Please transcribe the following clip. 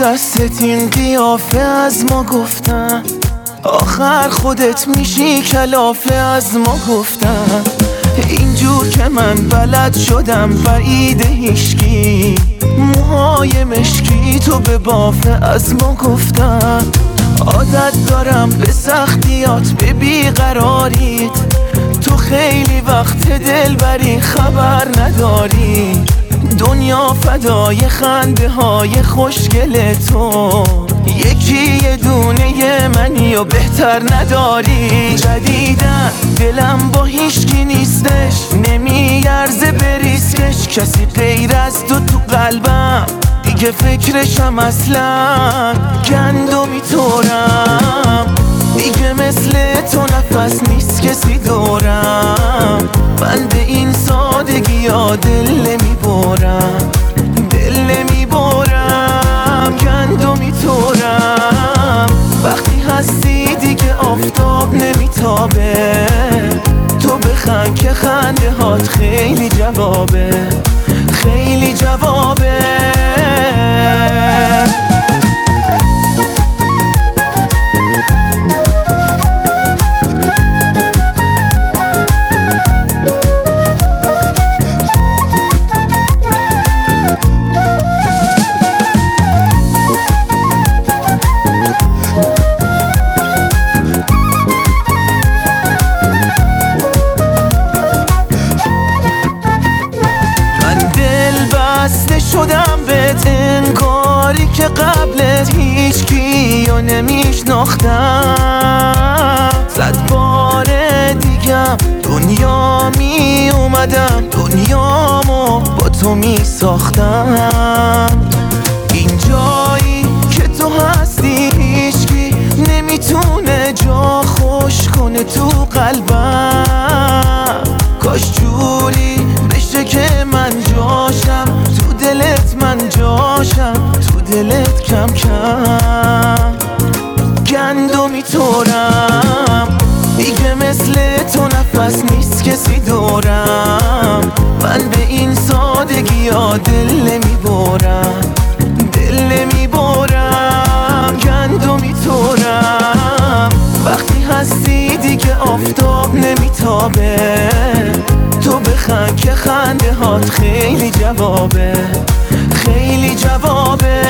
دستت این قیافه از ما گفتن، آخر خودت میشی کلافه از ما گفتن. اینجور که من بلد شدم بعید هیشکی، موهای مشکی تو به بافه از ما گفتن. عادت دارم به سختیات به بیقراریت، تو خیلی وقت دلبری خبر نداری. دنیا فدای خنده های خوشگل تو، یکی یه دونه منی و بهتر نداری. جدیدن دلم با هیچکی نیستش، نمیارزه بریسکش. کسی غیر از تو قلبم دیگه فکرشم اصلا. گندمی طورم دیگه مثل تو نفس نیست کسی دورم. من به این سادگی ها دل نمیبرم، دل نمیبرم. گندمی طورم وقتی هستی دیگه آفتاب نمیتابه. تو بخند که خنده هات خیلی جوابه، خیلی جوابه. شدم بهت انگاری که قبلت هیچ کیو نمیشناختم. 100 بار دیگم دنیا می اومدم، دنیامو با تو می ساختم. این جایی که تو هستی هیچکی نمیتونه جا خوش کنه تو قلبم. کاش جوری بشه که من جاشم تو دلت، من جاشم تو دلت کم کم. گندمی طورم دیگه مثل تو نفس نیست کسی دورم. من به این سادگی ها دل نمیبرم، دل نمیبرم. گندمی طورم وقتی هستی دیگه آفتاب نمیتابه. تو بخند که خنده هات خیلی جوابه، خیلی جوابه.